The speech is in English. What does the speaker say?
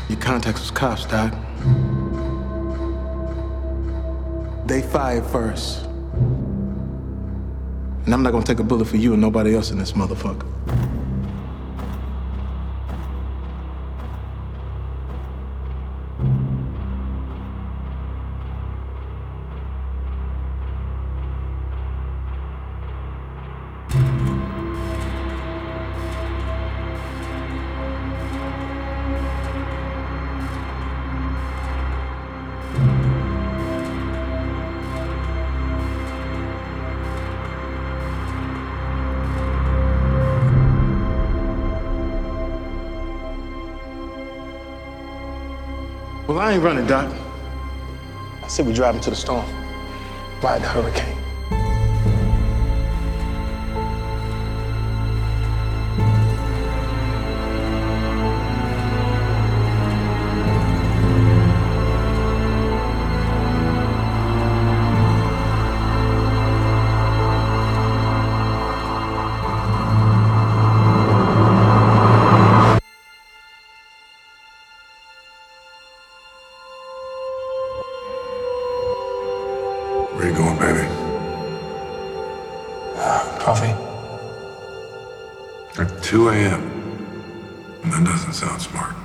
Your contacts was cops, Doc. They fired first. And I'm not gonna take a bullet for you and nobody else in this motherfucker. Well, I ain't running, Doc. I said we driving to the storm. Ride the hurricane. Where you going, baby? Coffee? At 2 a.m. That doesn't sound smart.